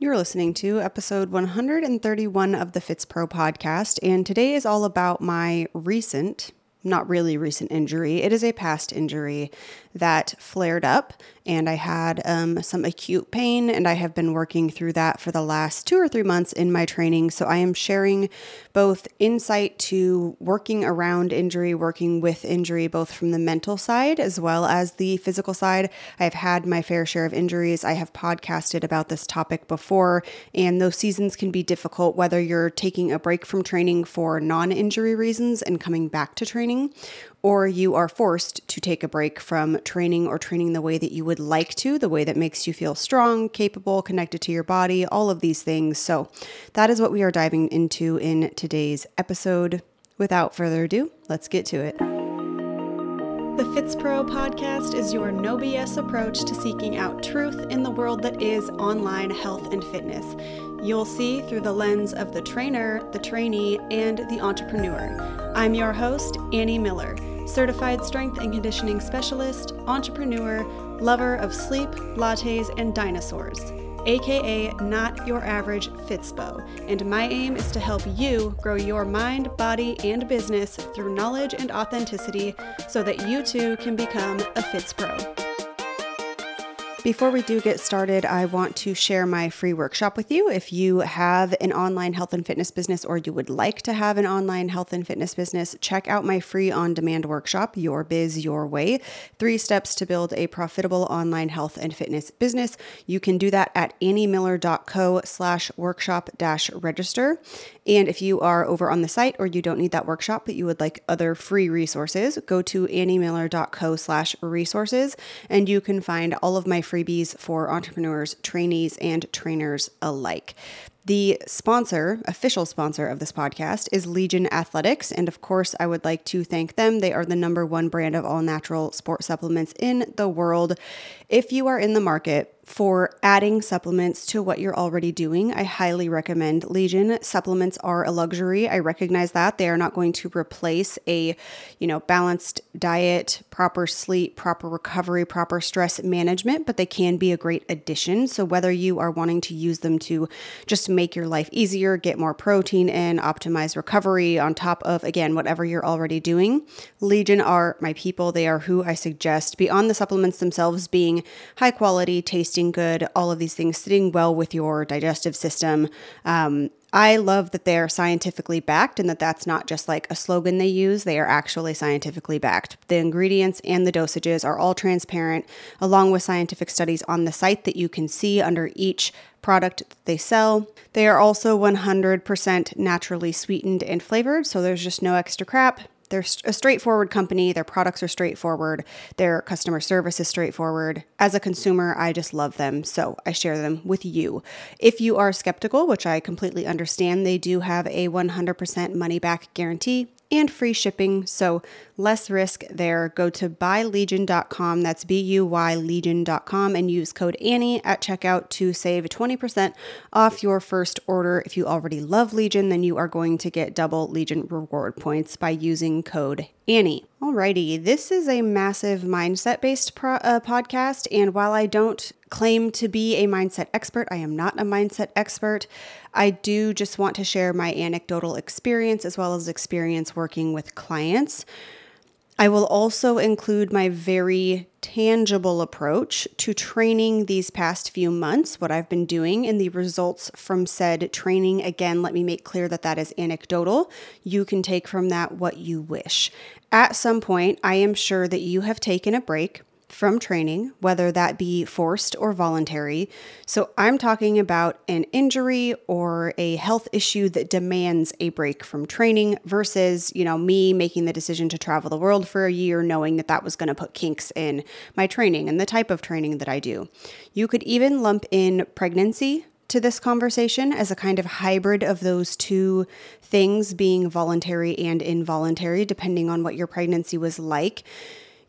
You're listening to episode 131 of the FitzPro podcast, and today is all about my not really recent injury. It is a past injury that flared up, and I had some acute pain, and I have been working through that for the last 2 or 3 months in my training. So I am sharing both insight to working around injury, working with injury, both from the mental side as well as the physical side. I've had my fair share of injuries. I have podcasted about this topic before, and those seasons can be difficult, whether you're taking a break from training for non-injury reasons and coming back to training, or you are forced to take a break from training or training the way that you would like to, the way that makes you feel strong, capable, connected to your body, all of these things. So that is what we are diving into in today's episode. Without further ado, let's get to it. The FitzPro podcast is your no BS approach to seeking out truth in the world that is online health and fitness. You'll see through the lens of the trainer, the trainee, and the entrepreneur. I'm your host, Annie Miller, certified strength and conditioning specialist, entrepreneur, lover of sleep, lattes, and dinosaurs, aka not your average Fitzbo. And my aim is to help you grow your mind, body, and business through knowledge and authenticity so that you too can become a FitzPro. Before we do get started, I want to share my free workshop with you. If you have an online health and fitness business, or you would like to have an online health and fitness business, check out my free on-demand workshop, Your Biz, Your Way, 3 steps to build a profitable online health and fitness business. You can do that at anniemiller.co/workshop-register. And if you are over on the site or you don't need that workshop, but you would like other free resources, go to anniemiller.co/resources, and you can find all of my freebies for entrepreneurs, trainees, and trainers alike. The official sponsor of this podcast is Legion Athletics. And of course, I would like to thank them. They are the #1 brand of all natural sport supplements in the world. If you are in the market for adding supplements to what you're already doing, I highly recommend Legion. Supplements are a luxury. I recognize that. They are not going to replace a, balanced diet, proper sleep, proper recovery, proper stress management, but they can be a great addition. So whether you are wanting to use them to just make your life easier, get more protein in, optimize recovery on top of, again, whatever you're already doing, Legion are my people. They are who I suggest. Beyond the supplements themselves being high quality, tasting good, all of these things sitting well with your digestive system. I love that they're scientifically backed and that that's not just like a slogan they use. They are actually scientifically backed. The ingredients and the dosages are all transparent, along with scientific studies on the site that you can see under each product that they sell. They are also 100% naturally sweetened and flavored, so there's just no extra crap. They're a straightforward company. Their products are straightforward. Their customer service is straightforward. As a consumer, I just love them, so I share them with you. If you are skeptical, which I completely understand, they do have a 100% money-back guarantee and free shipping, so less risk there. Go to buylegion.com, that's BUYlegion.com, and use code Annie at checkout to save 20% off your first order. If you already love Legion, then you are going to get double Legion reward points by using code Annie. Alrighty, this is a massive mindset-based podcast, and while I don't claim to be a mindset expert, I am not a mindset expert. I do just want to share my anecdotal experience as well as experience working with clients. I will also include my very tangible approach to training these past few months, what I've been doing, and the results from said training. Again, let me make clear that that is anecdotal. You can take from that what you wish. At some point, I am sure that you have taken a break from training, whether that be forced or voluntary. So I'm talking about an injury or a health issue that demands a break from training versus, me making the decision to travel the world for a year, knowing that that was going to put kinks in my training and the type of training that I do. You could even lump in pregnancy to this conversation as a kind of hybrid of those two things being voluntary and involuntary, depending on what your pregnancy was like.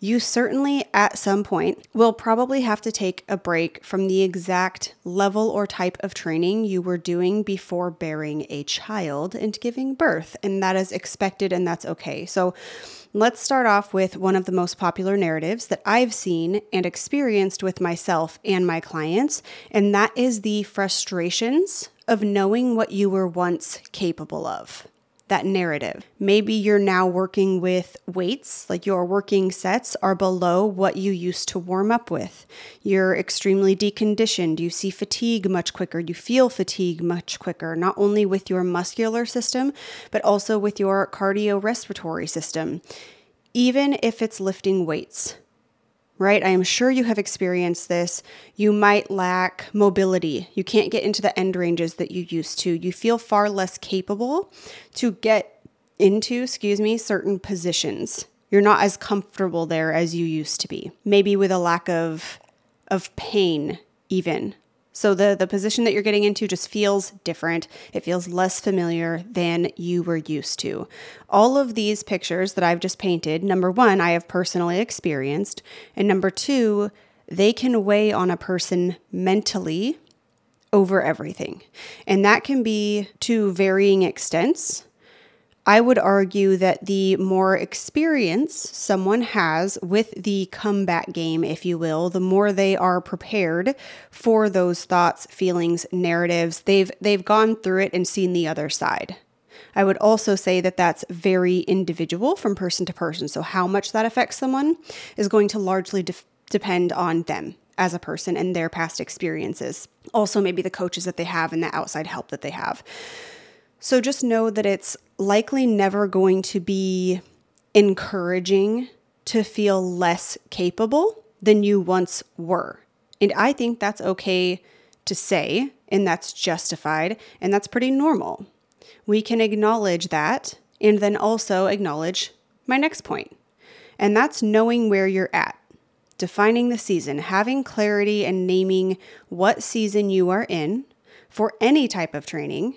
you certainly at some point will probably have to take a break from the exact level or type of training you were doing before bearing a child and giving birth. And that is expected and that's okay. So let's start off with one of the most popular narratives that I've seen and experienced with myself and my clients, and that is the frustrations of knowing what you were once capable of. That narrative. Maybe you're now working with weights, like your working sets are below what you used to warm up with. You're extremely deconditioned. You see fatigue much quicker. You feel fatigue much quicker, not only with your muscular system, but also with your cardiorespiratory system, even if it's lifting weights. Right? I am sure you have experienced this. You might lack mobility. You can't get into the end ranges that you used to. You feel far less capable to get into, certain positions. You're not as comfortable there as you used to be. Maybe with a lack of pain even. So the position that you're getting into just feels different. It feels less familiar than you were used to. All of these pictures that I've just painted, number one, I have personally experienced. And number two, they can weigh on a person mentally over everything. And that can be to varying extents. I would argue that the more experience someone has with the comeback game, if you will, the more they are prepared for those thoughts, feelings, narratives. They've gone through it and seen the other side. I would also say that that's very individual from person to person. So how much that affects someone is going to largely depend on them as a person and their past experiences. Also, maybe the coaches that they have and the outside help that they have. So just know that it's likely never going to be encouraging to feel less capable than you once were. And I think that's okay to say, and that's justified, and that's pretty normal. We can acknowledge that and then also acknowledge my next point. And that's knowing where you're at, defining the season, having clarity and naming what season you are in for any type of training.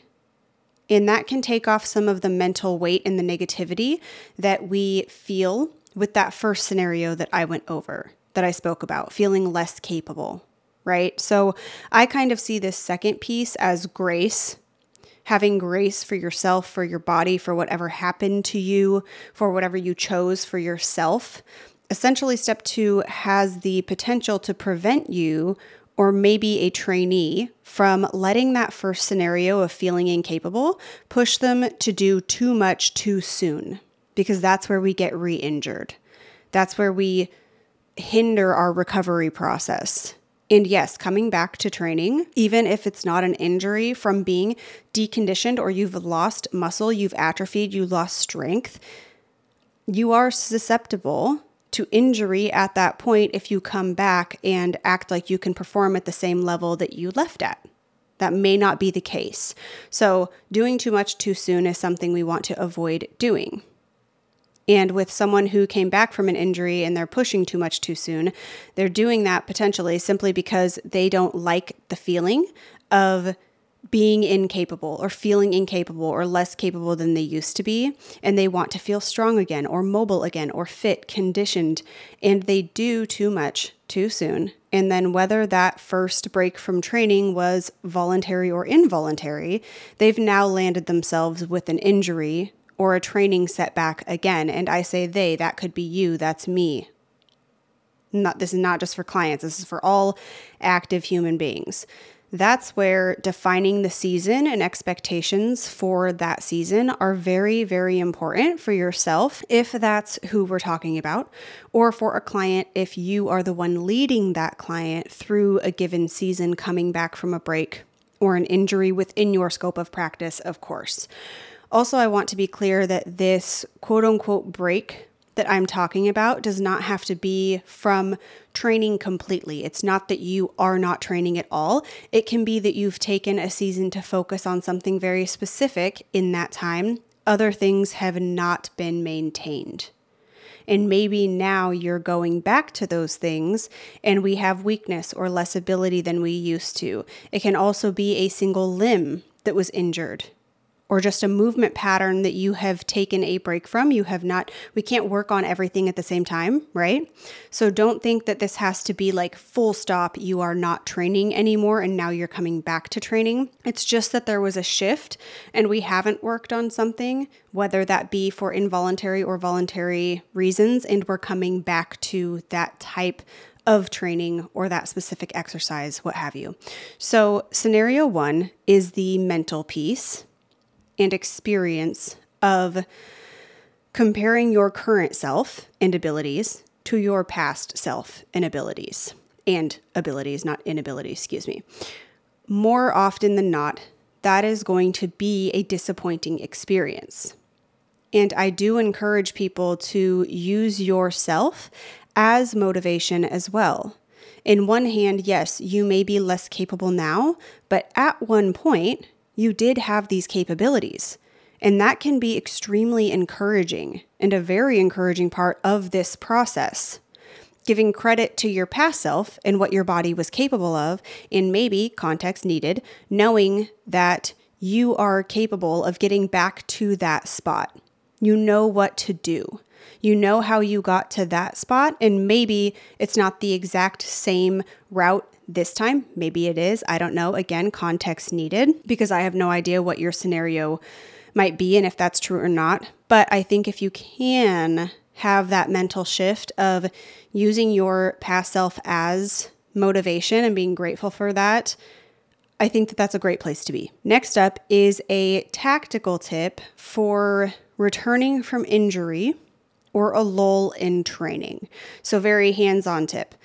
And that can take off some of the mental weight and the negativity that we feel with that first scenario that I went over, that I spoke about, feeling less capable, right? So I kind of see this second piece as grace, having grace for yourself, for your body, for whatever happened to you, for whatever you chose for yourself. Essentially, step 2 has the potential to prevent you or maybe a trainee from letting that first scenario of feeling incapable push them to do too much too soon, because that's where we get re-injured. That's where we hinder our recovery process. And yes, coming back to training, even if it's not an injury from being deconditioned or you've lost muscle, you've atrophied, you lost strength, you are susceptible to injury at that point if you come back and act like you can perform at the same level that you left at. That may not be the case. So doing too much too soon is something we want to avoid doing. And with someone who came back from an injury and they're pushing too much too soon, they're doing that potentially simply because they don't like the feeling of being incapable or feeling incapable or less capable than they used to be. And they want to feel strong again or mobile again or fit, conditioned. And they do too much too soon. And then whether that first break from training was voluntary or involuntary, they've now landed themselves with an injury or a training setback again. And I say they, that could be you, that's me. This is not just for clients, this is for all active human beings. That's where defining the season and expectations for that season are very, very important for yourself, if that's who we're talking about, or for a client if you are the one leading that client through a given season coming back from a break or an injury within your scope of practice, of course. Also, I want to be clear that this quote-unquote break that I'm talking about does not have to be from training completely. It's not that you are not training at all. It can be that you've taken a season to focus on something very specific in that time. Other things have not been maintained. And maybe now you're going back to those things and we have weakness or less ability than we used to. It can also be a single limb that was injured, or just a movement pattern that you have taken a break from. We can't work on everything at the same time, right? So don't think that this has to be like full stop, you are not training anymore and now you're coming back to training. It's just that there was a shift and we haven't worked on something, whether that be for involuntary or voluntary reasons, and we're coming back to that type of training or that specific exercise, what have you. So scenario 1 is the mental piece and experience of comparing your current self and abilities to your past self and abilities, not inabilities, excuse me. More often than not, that is going to be a disappointing experience. And I do encourage people to use yourself as motivation as well. In one hand, yes, you may be less capable now, but at one point, you did have these capabilities. And that can be extremely encouraging and a very encouraging part of this process. Giving credit to your past self and what your body was capable of, and maybe, context needed, knowing that you are capable of getting back to that spot. You know what to do. You know how you got to that spot, and maybe it's not the exact same route this time. Maybe it is. I don't know. Again, context needed, because I have no idea what your scenario might be and if that's true or not. But I think if you can have that mental shift of using your past self as motivation and being grateful for that, I think that that's a great place to be. Next up is a tactical tip for returning from injury or a lull in training. So very hands-on tip.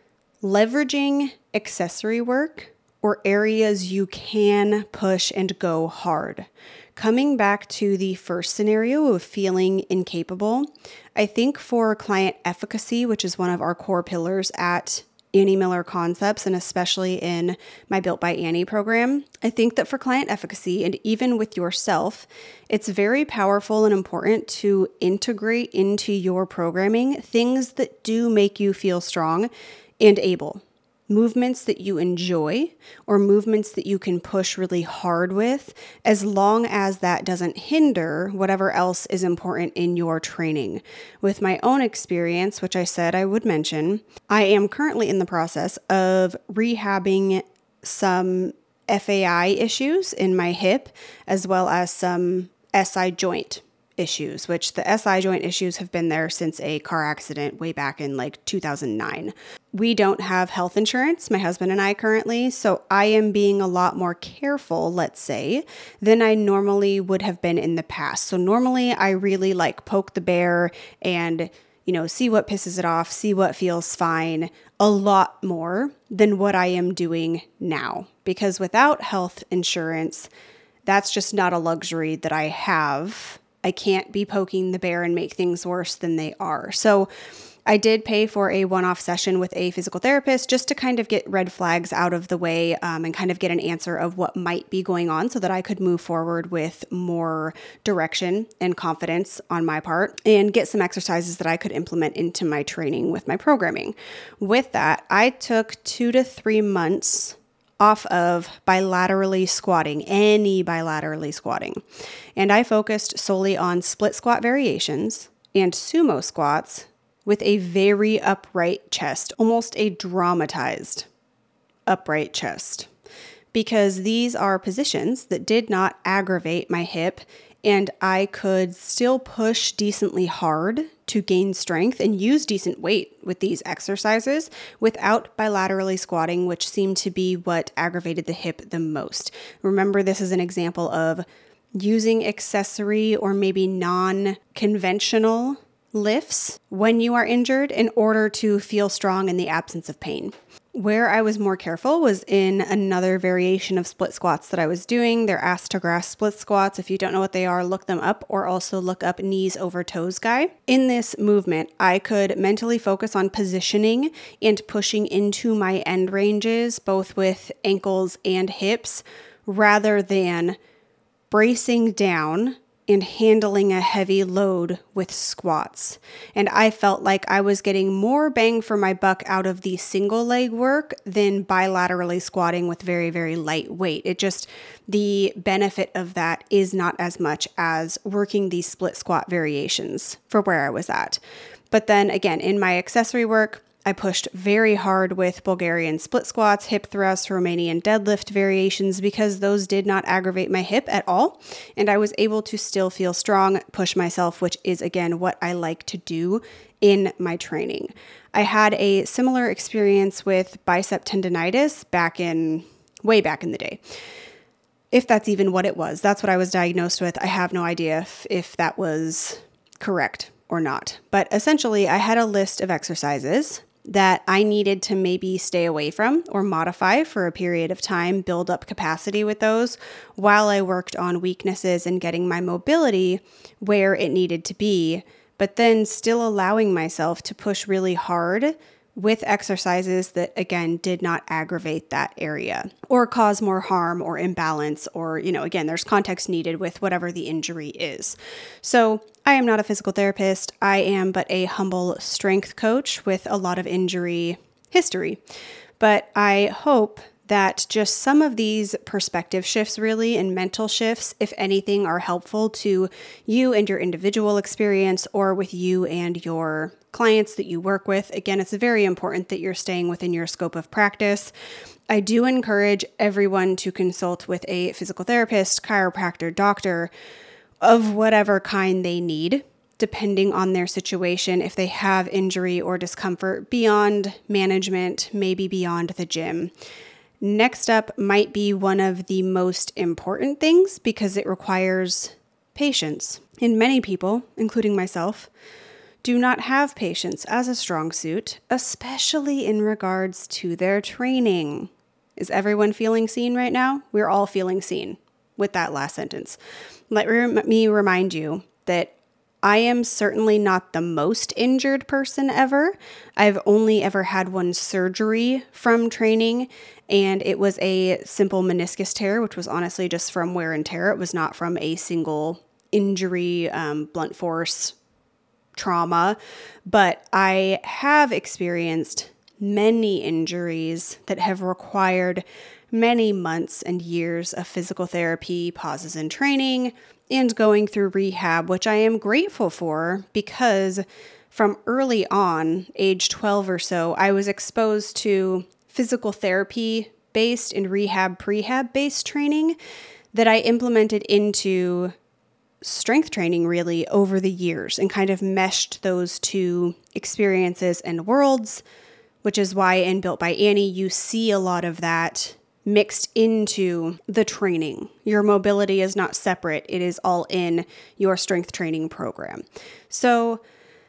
Leveraging accessory work or areas you can push and go hard. Coming back to the first scenario of feeling incapable, I think for client efficacy, which is one of our core pillars at Annie Miller Concepts, and especially in my Built by Annie program, I think that for client efficacy and even with yourself, it's very powerful and important to integrate into your programming things that do make you feel strong and able. Movements that you enjoy or movements that you can push really hard with, as long as that doesn't hinder whatever else is important in your training. With my own experience, which I said I would mention, I am currently in the process of rehabbing some FAI issues in my hip, as well as some SI joint issues, which the SI joint issues have been there since a car accident way back in like 2009. We don't have health insurance, my husband and I currently, so I am being a lot more careful, let's say, than I normally would have been in the past. So normally I really like poke the bear and, see what pisses it off, see what feels fine a lot more than what I am doing now. Because without health insurance, that's just not a luxury that I have. I can't be poking the bear and make things worse than they are. So I did pay for a one-off session with a physical therapist just to kind of get red flags out of the way and kind of get an answer of what might be going on so that I could move forward with more direction and confidence on my part and get some exercises that I could implement into my training with my programming. With that, I took 2 to 3 months off of bilaterally squatting, any bilaterally squatting. And I focused solely on split squat variations and sumo squats with a very upright chest, almost a dramatized upright chest, because these are positions that did not aggravate my hip and I could still push decently hard to gain strength and use decent weight with these exercises without bilaterally squatting, which seemed to be what aggravated the hip the most. Remember, this is an example of using accessory or maybe non-conventional lifts when you are injured in order to feel strong in the absence of pain. Where I was more careful was in another variation of split squats that I was doing. They're ass to grass split squats. If you don't know what they are, look them up, or also look up knees over toes guy. In this movement, I could mentally focus on positioning and pushing into my end ranges, both with ankles and hips, rather than bracing down and handling a heavy load with squats. And I felt like I was getting more bang for my buck out of the single leg work than bilaterally squatting with very, very light weight. The benefit of that is not as much as working these split squat variations for where I was at. But then again, in my accessory work, I pushed very hard with Bulgarian split squats, hip thrusts, Romanian deadlift variations because those did not aggravate my hip at all. And I was able to still feel strong, push myself, which is again what I like to do in my training. I had a similar experience with bicep tendonitis way back in the day. If that's even what it was. That's what I was diagnosed with. I have no idea if that was correct or not. But essentially, I had a list of exercises that I needed to maybe stay away from or modify for a period of time, build up capacity with those while I worked on weaknesses and getting my mobility where it needed to be, but then still allowing myself to push really hard with exercises that, again, did not aggravate that area or cause more harm or imbalance or, again, there's context needed with whatever the injury is. So I am not a physical therapist. I am but a humble strength coach with a lot of injury history. But I hope that just some of these perspective shifts really and mental shifts, if anything, are helpful to you and your individual experience or with you and your clients that you work with. Again, it's very important that you're staying within your scope of practice. I do encourage everyone to consult with a physical therapist, chiropractor, doctor of whatever kind they need, depending on their situation, if they have injury or discomfort beyond management, maybe beyond the gym. Next up might be one of the most important things because it requires patience. And many people, including myself, do not have patience as a strong suit, especially in regards to their training. Is everyone feeling seen right now? We're all feeling seen with that last sentence. Let me remind you that I am certainly not the most injured person ever. I've only ever had one surgery from training, and it was a simple meniscus tear, which was honestly just from wear and tear. It was not from a single injury, blunt force trauma, but I have experienced many injuries that have required many months and years of physical therapy, pauses in training, and going through rehab, which I am grateful for because from early on, age 12 or so, I was exposed to physical therapy based and prehab based training that I implemented into strength training really over the years and kind of meshed those two experiences and worlds, which is why in Built by Annie, you see a lot of that mixed into the training. Your mobility is not separate. It is all in your strength training program. So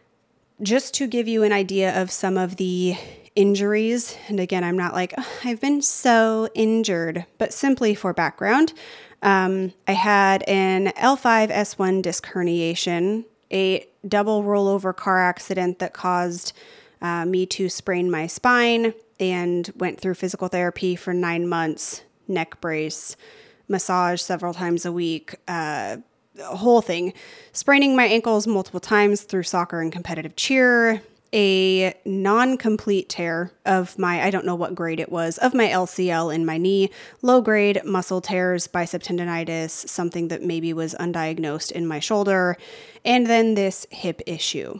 just to give you an idea of some of the injuries, and again, I'm not like, oh, I've been so injured, but simply for background, I had an L5-S1 disc herniation, a double rollover car accident that caused me to sprain my spine, and went through physical therapy for 9 months, neck brace, massage several times a week, whole thing. Spraining my ankles multiple times through soccer and competitive cheer, a non-complete tear of I don't know what grade it was, of my LCL in my knee, low grade muscle tears, bicep tendonitis, something that maybe was undiagnosed in my shoulder, and then this hip issue.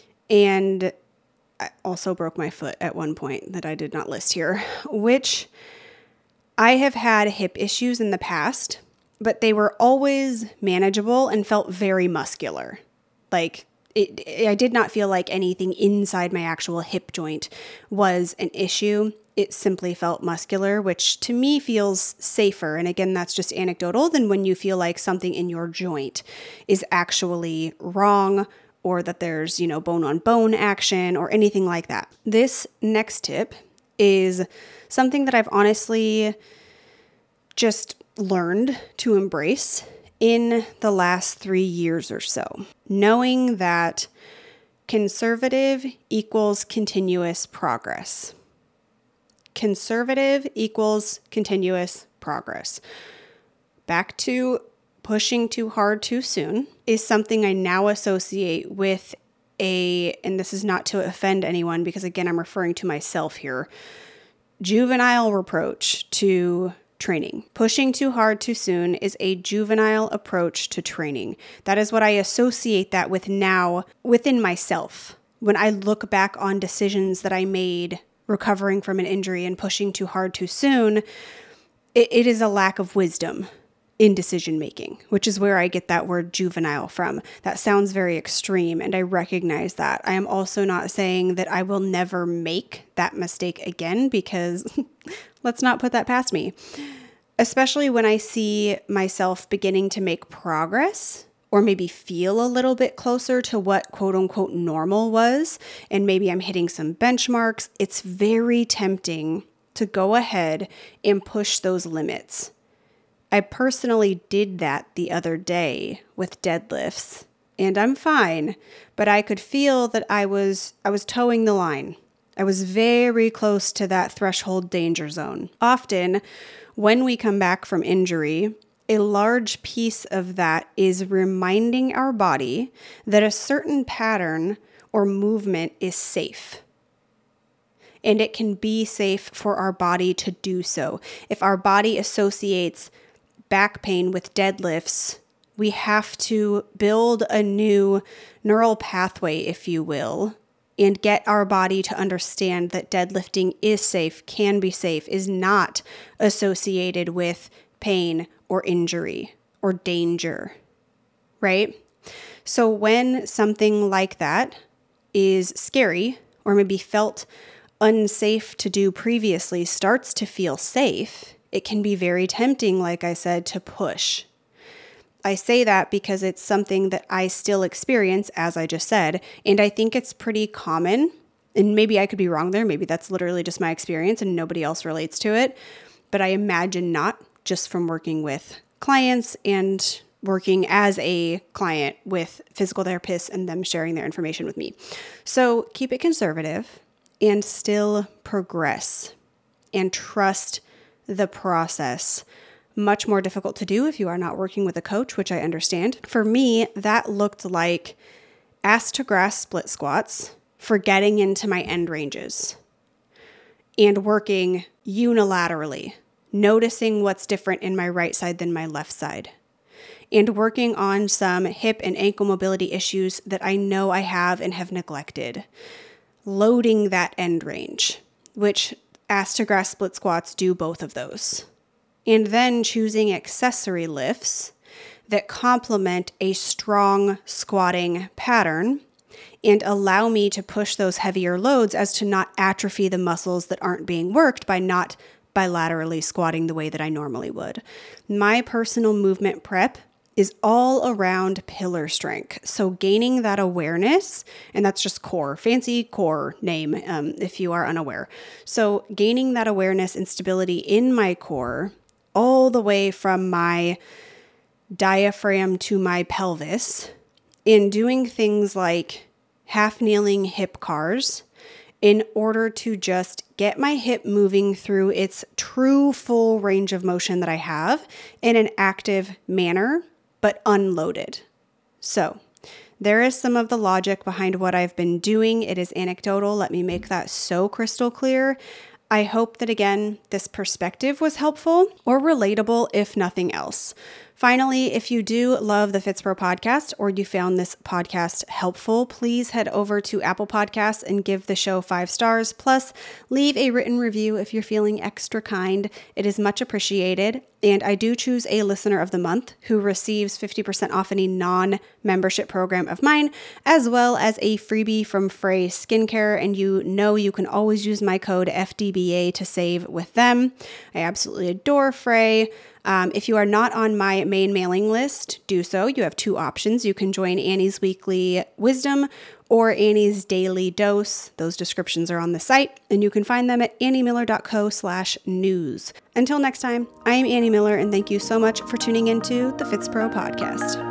And I also broke my foot at one point that I did not list here, which I have had hip issues in the past, but they were always manageable and felt very muscular. Like I did not feel like anything inside my actual hip joint was an issue. It simply felt muscular, which to me feels safer. And again, that's just anecdotal than when you feel like something in your joint is actually wrong or that there's, bone on bone action or anything like that. This next tip is something that I've honestly just learned to embrace in the last 3 years or so. Knowing that conservative equals continuous progress. Conservative equals continuous progress. Back to pushing too hard too soon is something I now associate with and this is not to offend anyone because again, I'm referring to myself here, juvenile reproach to training. Pushing too hard too soon is a juvenile approach to training. That is what I associate that with now within myself. When I look back on decisions that I made recovering from an injury and pushing too hard too soon, it is a lack of wisdom in decision making, which is where I get that word juvenile from. That sounds very extreme, and I recognize that. I am also not saying that I will never make that mistake again, because let's not put that past me. Especially when I see myself beginning to make progress or maybe feel a little bit closer to what quote unquote normal was, and maybe I'm hitting some benchmarks, it's very tempting to go ahead and push those limits. I personally did that the other day with deadlifts, and I'm fine, but I could feel that I was towing the line. I was very close to that threshold danger zone. Often, when we come back from injury, a large piece of that is reminding our body that a certain pattern or movement is safe. And it can be safe for our body to do so. If our body associates back pain with deadlifts, we have to build a new neural pathway, if you will, and get our body to understand that deadlifting is safe, can be safe, is not associated with pain or injury or danger, right? So when something like that is scary or maybe felt unsafe to do previously starts to feel safe, it can be very tempting, like I said, to push. I say that because it's something that I still experience, as I just said, and I think it's pretty common, and maybe I could be wrong there. Maybe that's literally just my experience and nobody else relates to it, but I imagine not, just from working with clients and working as a client with physical therapists and them sharing their information with me. So keep it conservative and still progress and trust the process. Much more difficult to do if you are not working with a coach, which I understand. For me, that looked like ass to grass split squats for getting into my end ranges and working unilaterally, noticing what's different in my right side than my left side, and working on some hip and ankle mobility issues that I know I have and have neglected. Loading that end range, which ass to grass split squats do both of those. And then choosing accessory lifts that complement a strong squatting pattern and allow me to push those heavier loads as to not atrophy the muscles that aren't being worked by not bilaterally squatting the way that I normally would. My personal movement prep is all around pillar strength. So gaining that awareness, and that's just core, fancy core name if you are unaware. So gaining that awareness and stability in my core all the way from my diaphragm to my pelvis in doing things like half kneeling hip cars in order to just get my hip moving through its true full range of motion that I have in an active manner, but unloaded. So there is some of the logic behind what I've been doing. It is anecdotal. Let me make that so crystal clear. I hope that, again, this perspective was helpful or relatable, if nothing else. Finally, if you do love the FitsPro podcast or you found this podcast helpful, please head over to Apple Podcasts and give the show 5 stars. Plus, leave a written review if you're feeling extra kind. It is much appreciated. And I do choose a listener of the month who receives 50% off any non-membership program of mine, as well as a freebie from Frey Skincare. And you know you can always use my code FDBA to save with them. I absolutely adore Frey. If you are not on my main mailing list, do so. You have 2 options. You can join Annie's Weekly Wisdom or Annie's Daily Dose. Those descriptions are on the site, and you can find them at anniemiller.co/news. Until next time, I am Annie Miller, and thank you so much for tuning into the FitsPro podcast.